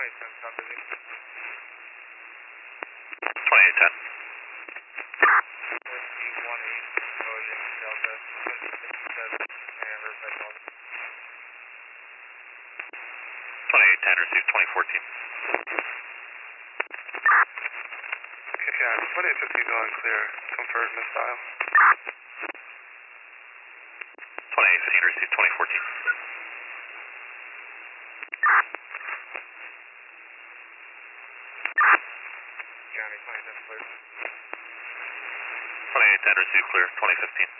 copy. 2810. Whiskey 18, William Delta, 57, and Riverside North. 2810 received 2014. Yeah, 2815 going clear. Confirmed missile. 2815 received 2014. County 2010 clear. 2810 received clear 2015.